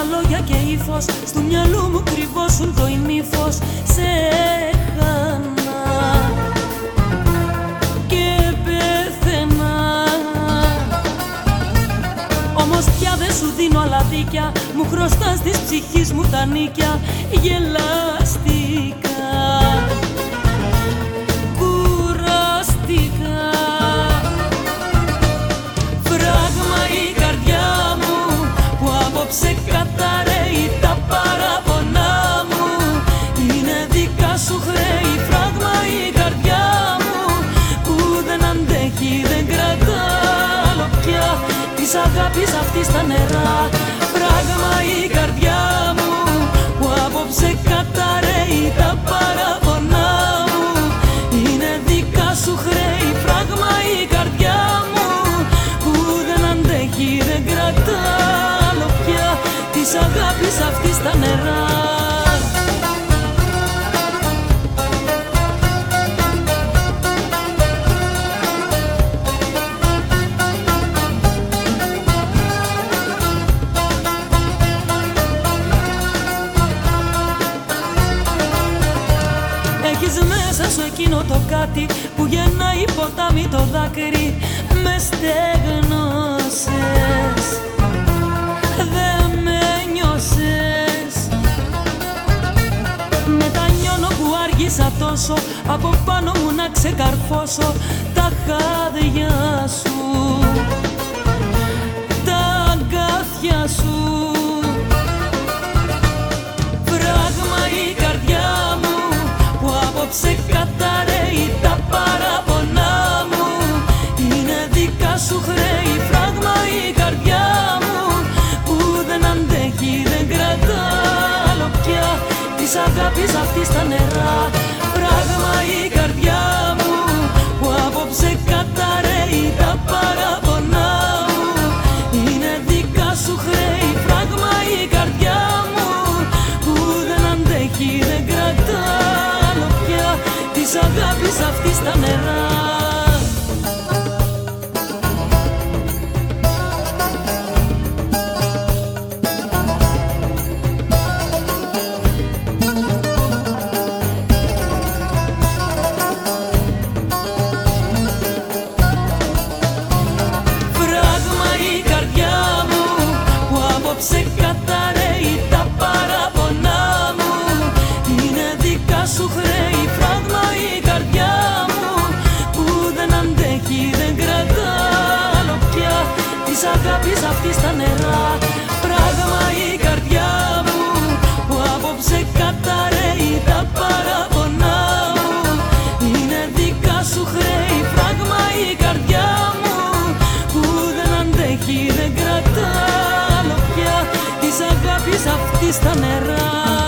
λόγια και ύφος, στου μυαλού μου κρυβώσουν το ημίφος. Σε χάνα και πέθαινα, όμως πια δεν σου δίνω άλλα δίκια. Μου χρωστάς της ψυχής μου τα νίκια. Γελαστικά, κουραστικά, φράγμα η καρδιά μου που απόψε καταραίει. Τα παραπονά μου είναι δικά σου χρέη. Φράγμα η καρδιά μου που δεν αντέχει, δεν κρατά άλλο πια της αγάπης αυτής τα νερά. Φράγμα η καρδιά μου που απόψε καταραίει. Τα παραπονά μου είναι δικά σου χρέη. Φράγμα η καρδιά μου που δεν αντέχει, δεν κρατά άλλο πια της αγάπης αυτής τα νερά. Έχεις μέσα σου εκείνο το κάτι που γεννάει ποτάμι το δάκρυ. Με στέγνωσες, δεν με νιώσες. Μετανιώνω που άργησα τόσο από πάνω μου να ξεκαρφώσω τα χάδια σου, τα αγκάθια σου. Φράγμα η καρδιά μου που απόψε καταραίει. Τα παραπονά μου είναι δικά σου χρέη. Φράγμα η καρδιά μου που δεν αντέχει, δεν κρατά άλλο πια της αγάπης αυτής τα νερά. Φράγμα η καρδιά μου που απόψε καταραίει. Τα παραπονά μου είναι δικά σου χρέη. Φράγμα η καρδιά μου που δεν αντέχει, δεν κρατά άλλο πια της αγάπης αυτής τα νερά. Φράγμα η καρδιά μου που απόψε καταραίει. Τα παραπονά μου είναι δικά σου χρέη. Φράγμα η καρδιά μου που δεν αντέχει, δεν κρατά άλλο πια της αγάπης αυτής τα νερά. Φράγμα η καρδιά μου που απόψε καταραίει. Τα παραπονά μου είναι δικά σου χρέη. Φράγμα η καρδιά μου που δεν αντέχει, δεν κρατά άλλο πια της αγάπης αυτής τα νερά.